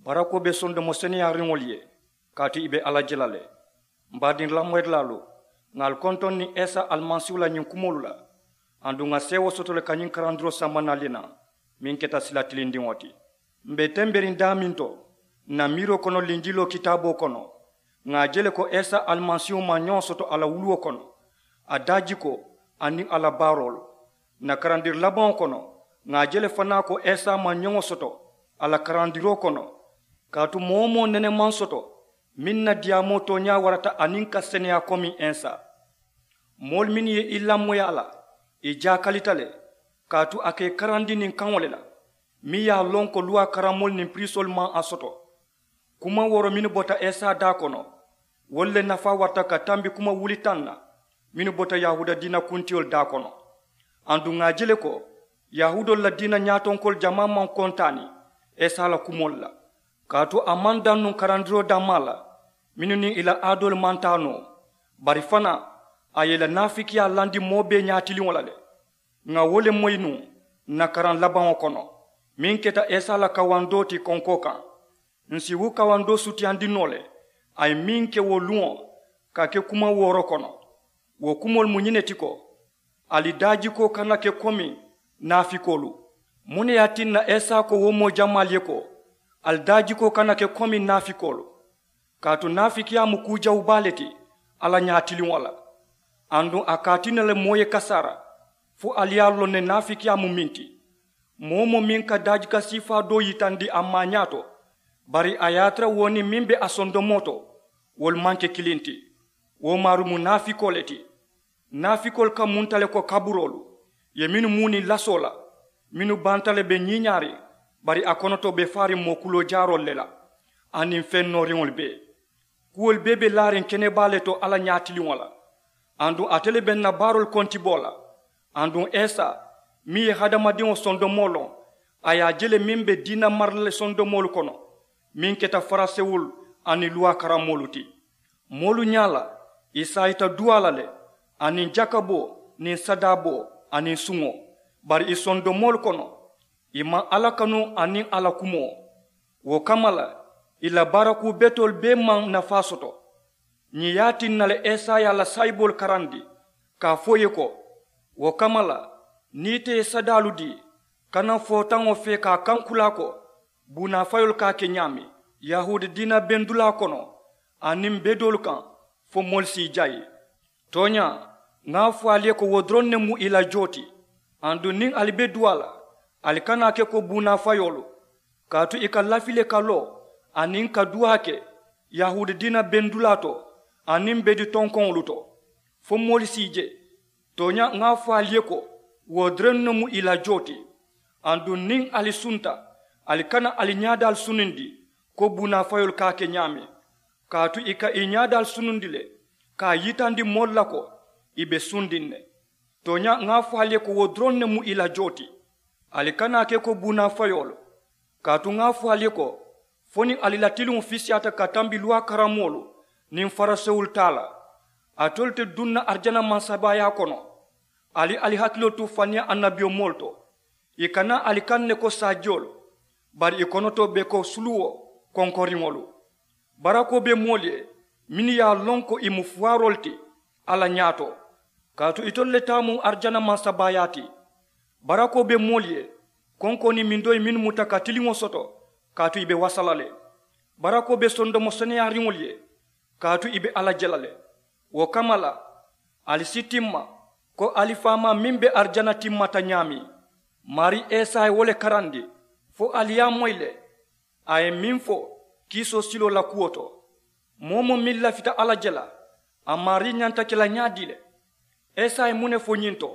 barako be sondo mo seniya ringolye kati ibe ala jelale mbadin lamoy lalo ngal konton ni esa almansiula nyin kumolula andu nga sewo sotole kanyin karandro samanalina min keta silatilindi woti mbe temberin daminto na miro kono linjilo kitabo kono nga jele ko esa almansiu manyon soto ala wuluo kono adaji ko ani ala barol na karandir labon kono nga jele fana ko esa manyon soto ala karandiro kono katu momo nene man soto minna diamo to nya warata aninka senya komi ensa mol min ye illa moyala e jakalitale katu ake karandi nin kanwolela mi ya lonko luwa karamol nin prisolman asoto kuma woro min bota esa da kono wolle nafa warta ka tambi kuma wulitanna min bota yahuda dina kuntiol da kono andu ngajele ko yahudol la dina nyatonkol jamaman kontani esa la kumolla katu amanda nun karandiro damala minuni ila adol mantano bari fana ayela nafiki ya landi mobe nyatili wolale nga wole moynu na karan laban kono min keta esa la kawandoti konkoka nsi wu kawando sutiandi nole ay min ke wo luon ka ke kuma woro kono wo kumol munyineti ko ali daji ko kana ke komi nafikolu mune yatinna esa ko wo mo jamal yeko al daji ko kana ke komi nafikolu katu nafiki ya mukuja ubaleti ala nyatili wala andu akatina le moye kasara fu aliyalo ne nafiki ya muminti momo minka daji ka sifa do yitandi amanyato bari ayatra woni mimbe asondo moto wol manke kilinti wo maru munafikoleti nafikol ka muntale ko kaburolu ye minu muni lasola minu bantale be nyinyari bari akonoto be fari mokulo jarol lela anin fenno ringol be kuwol bebe laren kene baleto ala nyatili wala andu atele ben na barol konti bola andu esa mi hadamadin sondo molo aya jele mimbe dina marle sondo molo kono min keta farasewul ani luwa karamoluti molu nyala isaita duala le ani jakabo ni sadabo ani sungo bari isondo molo kono ima alakanu ani alakumo wo kamala ila baraku betol be man nafasoto ni yatin nale esa ya la saibol karandi ka foye ko wo kamala nite sadaludi kana fotango fe ka kankula ko buna fayol ka ke nyami yahudi dina bendula kono anim bedol kan fo molsi jayi tonya nga fo ale ko wodronne mu ila joti andu nin albe duala alikana ke ko buna fayolo katu ikallafile kalo anin ka duake yahudi dina bendulato anin bedi tonkon luto fo molsi je tonya nga fo ale ko wodronne mu ila joti andu nin alisunta alikana alinyadal sunindi ko buna fayol ka ke nyame katu ika inyadal sunundile ka yitandi molla ko ibe sundinne tonya nga fale ko wodronne mu ila joti alikana ke ko buna fayol katu nga fale ko foni alilatilum fisiata katambi luwa karamolu nin farasewul tala atolte dunna arjana mansabaya kono ali hakilo tu fania annabio molto ikana alikanne ko sajol bari ikonoto be ko suluwo konkorimolu barako be molye mini ya lonko imufuarolti ala nyato katu itolle tamu arjana masabayati barako be molye konkoni mindoy min mutakatili mo soto katu ibe wasalale barako be sondo mo senya ringolye katu ibe ala jelale wo kamala alisitimma ko alifama mimbe arjana timmata nyami mari esa wole karandi fo aliya moyle ay minfo kiso silo la kuoto momo milla fita ala jela amari nyanta kila nyadile esa ay mune fo nyinto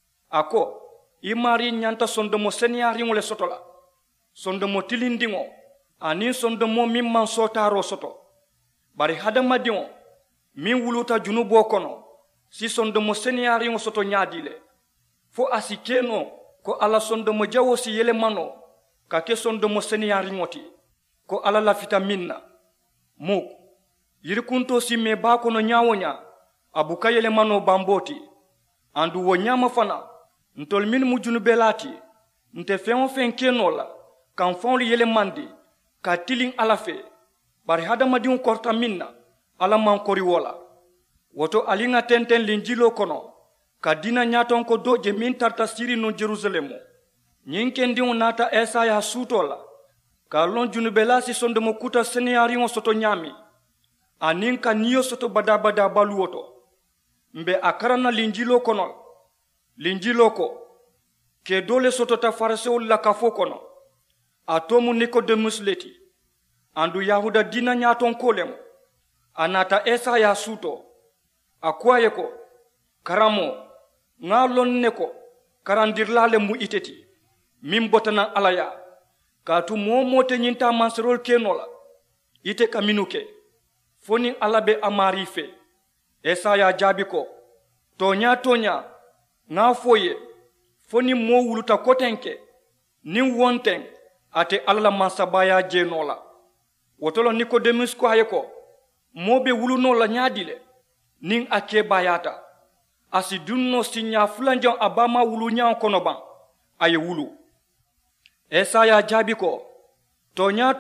ako imari nyanta sondomo senya ringole sotola sondomo tilindingo ani sondomo mimman sotaro soto bari hadama dingo min wuluta junubo kono si sondomo senya ringo soto nyadile fo asikeno ko ala sondomo jawo si yele mano ka ke sondomo senya ringoti ko ala la fitaminna muk yirikunto si me ba kono nyawonya abuka yele mano bamboti andu wo nyama fana ntol min mujunu belati nte fen kenola kan fon yele mandi ka tilin ala fe bari hadamadiŋo korta min na ala man kori wola woto aliŋa tenten linjilo kono ka dina ñaton ko doje min tarta siri no jerusalemu ñiŋ kendiŋo naata esaya suuto la ka lon junubela si sondomo kuta seneyariŋo soto ñaami aniŋ ka niyo soto bada baluwo to mbe a karanna linjilo kono linjilo ko ke dole sotota farisewolu la kafo kono a tomu nikodemus leti andu yahuda dina ñaton kolemu a naata esaya suuto a kuwaye ko karamo ŋa lon ne ko karandirlale mu iteti min botanan alaya kaatu moo te ñinta mansirol keno la ite ka minu ke foni ala be amari fe esaya jaabi ko toña ŋa foye foni moo wuluta kotenke nin wonten ate ala la mansabaya jeno la wotolo nikodemus ko haye ko moo be wuluno la ñaadi le nin a kebayata asi dunno siña fulanjan abama wulu ñaŋo kono ban aye wulu esaya jaabi ko toña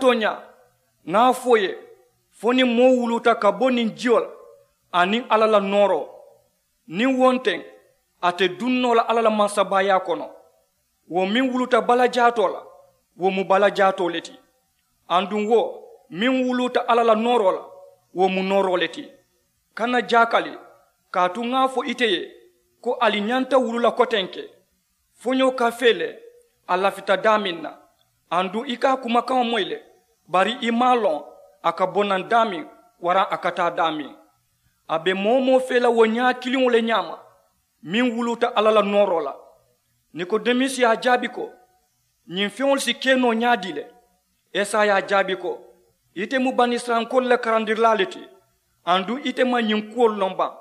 ŋa foye foni moo wuluta ka bo nin jiyol aniŋ ala la nooro nin wonten ate dunno la ala la mansabaya kono wo min wuluta bala jaato la wo mu bala jaato le ti andun wo min wuluta ala la nooro la wo mu nooro le ti kana jaakali kaatu ŋa fo ite ye ko ali ñanta wulula kotenke foño ka fele a lafita damin na andu i ka kumakaŋo moyi le bari i maa lon a ka bonan damin wara a ka taa damin a be moo fela wo ñaa kiliŋo le ñaama min wuluta ala la nooro la nikodemus ye a jaabi ko ñiŋ feŋol si keno ñaadi le esa ye a jaabi ko ite mu banisirankolu le karandirila le ti andu ite ma ñiŋ kuwolu loŋ baŋ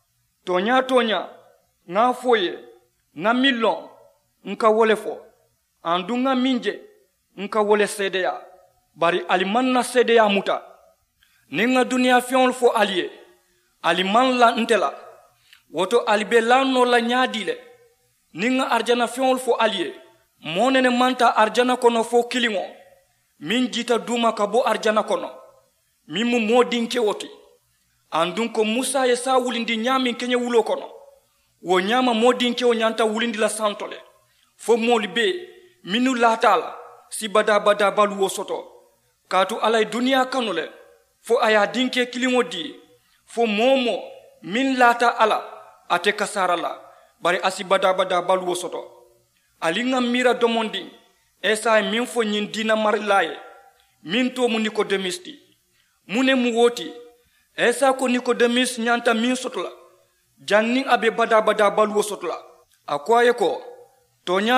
toña ŋa fo ye ŋa miŋ loŋ nka wo le fo andu ŋa miŋ je nka wo le seedeya bari ali maŋ na seedeya muta niŋ ŋa duniya feŋolu fo ali ye ali maŋ la nte la woto ali be lanno la ñaadi le niŋ ŋa arijana feŋolu fo ali ye moo nene manta arijana kono fo kiliŋo miŋ jita duma ka bo arijana kono miŋ mu moo dinkewo ti andun ko musa ye saa wulindi ñaamiŋ keñe wulo kono wo ñaama moo dinkewo ñanta wulindi la santo le fo moolu be minnu laata la si bada baluwo soto kaatu ala ye duniya kanu le fo a ye a dinke kiliŋo di fo moo miŋ laata ala ate kasara la bari a si bada baluwo soto aliŋ ŋa miira domondiŋ esa ye miŋ fo ñiŋ diina marila ye miŋ to mu nikodemus ti mu ne mu wo ti esa ko nikodemus ñanta miŋ soto la janniŋ a be bada baluwo soto la a ko a ye ko toña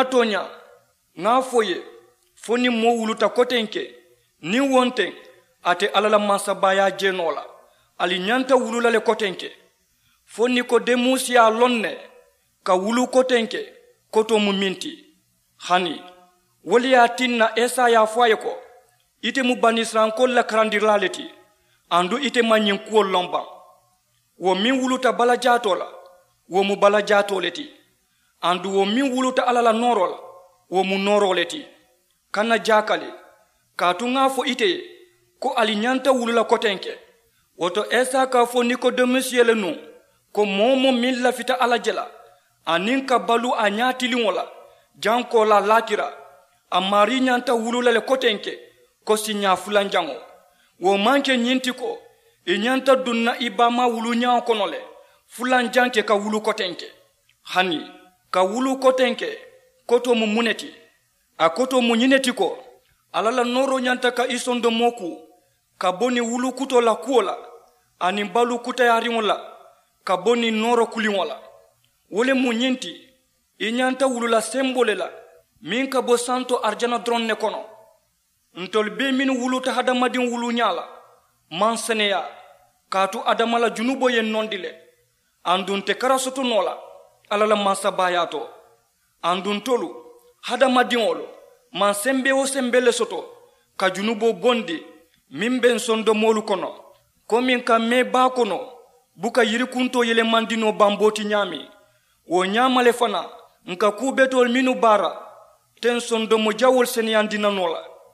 ŋa fo ye fo niŋ moo wuluta koteŋ ke niŋ wonteŋ ate ala la mansabaya jeno la ali ñanta wulula le koteŋ ke fo nikodemus ye a loŋ ne ka wulu koteŋ ke koto mu miŋ ti hani wolu ye a tinna esa ye a fo a ye ko ite mu banisirankolu la karandirila le ti andu ite ma ñiŋ kuwolu loŋ baŋ wo miŋ wuluta bala jaato la wo mu bala jaato le ti andu wo miŋ wuluta ala la nooro la wo mu nooro le ti kana jaakali kaatu ŋa fo ite ye ko ali ñanta wulula koteŋ ke woto esa ka fo nikodemus ye le nuŋ ko moo miŋ lafita ala je la aniŋ ka balu a ñaatiliŋo la janko la laakira a maari ñanta wulula le koteŋ ke ko siñaa fulanjaŋo wo maŋ ke ñiŋ ti ko i ñanta dunna i bama wulu ñaŋo kono le fulanjaŋ ke ka wulu koteŋ ke hani ka wulu koteŋ ke koto mu mune ti a koto mu ñine ti ko ala la nooro ñanta ka i sondo moo ku ka bo ni wulu kuto la kuwo la aniŋ balu kutayariŋo la ka bo ni nooro kuliŋo la wo le mu ñiŋ ti i ñanta wulu la sembo le la miŋ ka bo santo arijana doroŋ ne kono ntolu bee minnu wuluta hadamadiŋ wulu ñaa la maŋ seneya kaatu adama la junubo ye nondi le andun te kara soto noo la ala la mansabaya to andun tolu hadamadiŋolu maŋ sembe wo sembe le soto ka junubo bondi miŋ ben sondomoolu kono komiŋ ka mee baa kono buka yirikunto yelemandino bamboti ñaami wo ñaama le fana nka kuubetolu minnu baara ten sondomo jawol seneyandina noo la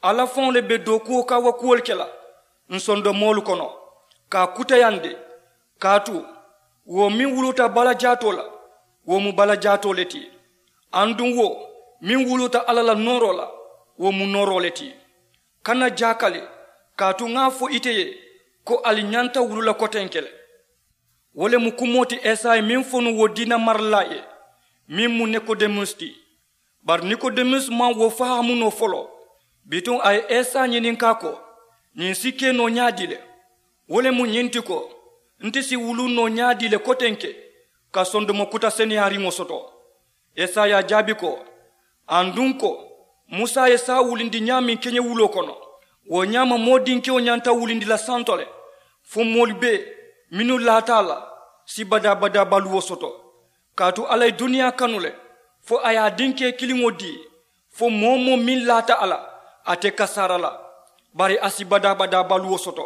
ala fon le be dokuo ka wakuol kela nsondo molu kono ka kutayande katu wo min wuluta bala jatola wo mu bala jatoleti andun wo min wuluta alala norola wo mu noroleti kana jakale katu ngafo iteye ko ali nyanta wulula kotenkele wole mu kumoti esay min fonu wo dina marlaye min mu Nicodemus ti bar Nicodemus man wo fahamu no folo bitun ay esa nyinin kako nyin sike no nyaadile wole mu nyinti ko ntisi wulu no nyaadile kotenke ka sondo mo kuta seni hari ngosoto esa ya jabi ko andunko Musa esa wulindi nyami kenye wulo kono wo nyama modinke o nyanta wulindi la santole fo molbe minu latala si bada balu soto katu alay dunia kanule fo aya dinke kilingo di fo momo min lata ala ate kasarala bari asibada balu soto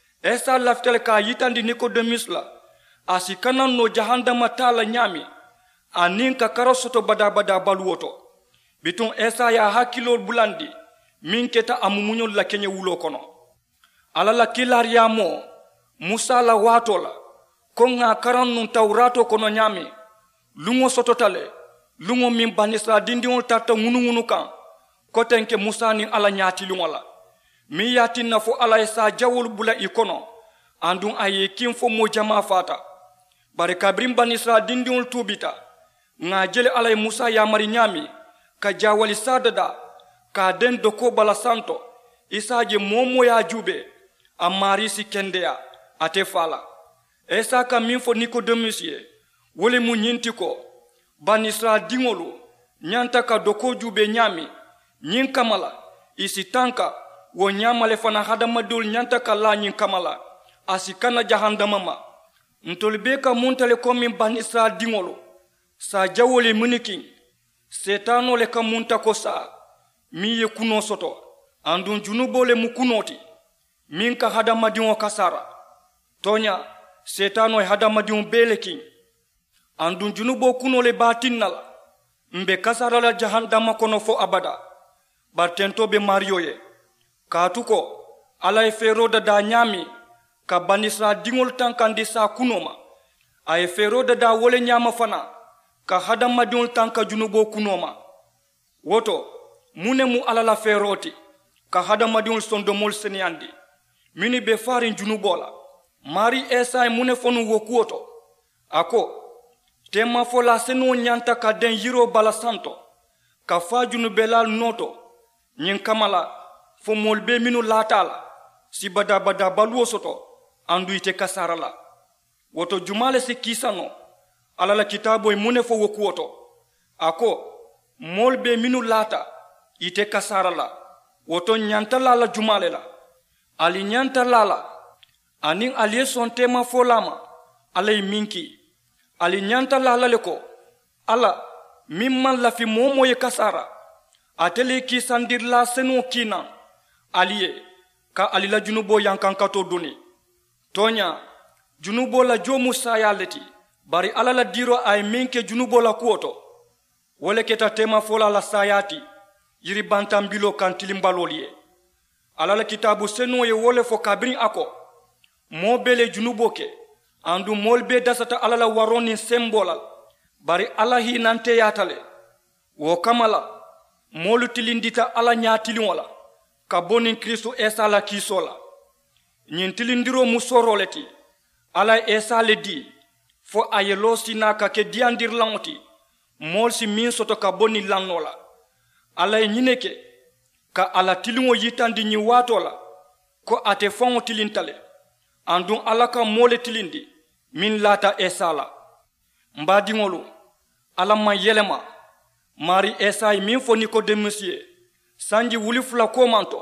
esa laftel ka yitandi Nicodemus la asi kanan no jahannama tala nyami anin ka karosoto bada balu woto bitun esa ya hakilo bulandi min keta amumunyol la kenye wulo kono ala la kilariamo Musa la watola konga karan nun tawrato kono nyami lungo sototale lungo min banisra dindiol tata ngunu kan kotenke Musa ni ala nyati lungola mi yatinna fo ala esa jawul bula ikono andun aye kimfo mo jama fata bare kabrim banisra dindiol tubita nga jele ala Musa ya mari nyami ka jawali sadada ka den doko bala santo isaje momo ya jube amari si kendea ate fala esa ka min fo Nicodemus ye wole mu nyinti ko banisra dingolu nyanta ka doko jube nyami nyin kamala isi tanka wo nyamale fana hadama dul nyanta ka la nyin kamala asikana jahannama ma ntolbe ka muntale ko min banisra dingolu sa jawole munikin setano le ka munta ko sa mi ye kuno soto andun junubo le mu kunoti min ka hadama dingo kasara tonya setano e hadama dingo belekin andun junubo kuno le batinnala mbe kasara la jahannama kono fo abada bartento be mario ye katuko ala e fero da nyami ka banisra dingol tankandi sa kunoma ay fero da wole nyama fana ka hadama dingol tanka junubo kunoma woto mune mu ala la feroti ka hadama dingol sondo mol seniandi mini be farin junubola mari esa mune fonu wokuoto ako tema fola seno nyanta ka den yiro bala santo ka fa junubelal noto nyin kamala fo molbe minu latala si bada balu soto andu ite kasarala woto jumale si kisano ala la kitabo mune fo wokuoto ako molbe minu lata ite kasarala woto nyanta la jumale la ali nyanta lala anin aliye son tema folama alay minki ali nyanta lala leko ala mimman la fi momo ye kasara atele ki sandir la seno kina aliye ka alila junubo yankankato duni tonya junubo la jomu sayaleti bari ala la diro ay minke junubo la kuoto wole keta tema fola la sayati yiri bantambilo kantilimbaloliye ala la kitabu seno ye wole fo kabrin ako mobele junuboke andu molbe dasata ala la waroni sembolal bari ala hi nante yatale wo kamala molu tilindita ala nyatili wala ka bonin Kristo esa la kisola nyin tilindiro musoroleti ala esa le di fo ayelo sinaka ke diandir langoti mol si min soto ka boni lannola ala nyineke ka ala tilingo yitandi nyi watola ko ate fongo tilintale andun ala ka mole tilindi min lata esala mbadingolu ala ma yelema mari esay min fo Nicodemus ye sanji wuli fula komanto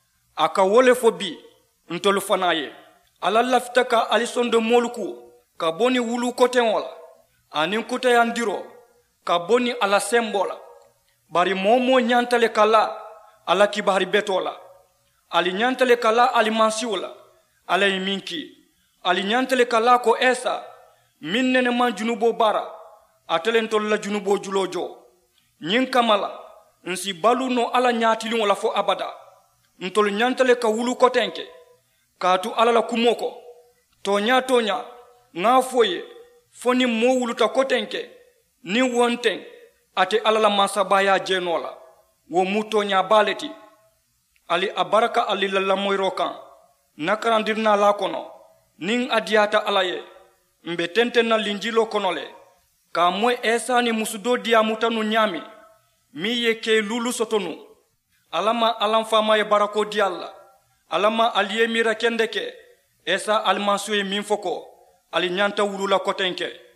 aka wole fo bi ntolu fanaye ala laftaka alisondo moluku ka boni wulu kotengola anin kuta yandiro ka boni ala sembola bari momo nyantale kala ala kibari betola ali nyantale kala ali mansiula ala minki ali nyantale kala ko esa minnene man junubo bara atelentol la junubo julojo nyin kamala nsi balu no ala nyatili wala fo abada ntolu ñantale ka wulu kotenke kaatu ala la kumo ko toña toña ŋa foye foni mo wuluta kotenke ni wonten ate ala la masabaya jenola wo mu toña baleti ali abaraka ali la lamoyro kan nakarandirna la kono nin adiyata ala ye mbe tenten na linjilo kono le ka moy esa ni musudo diya mutanu nyami mi ye ke lulu sotonu alama alamfama ye barako diyalla alama aliye mira kendeke esa almansu ye min foko ali nyanta wulula kotenke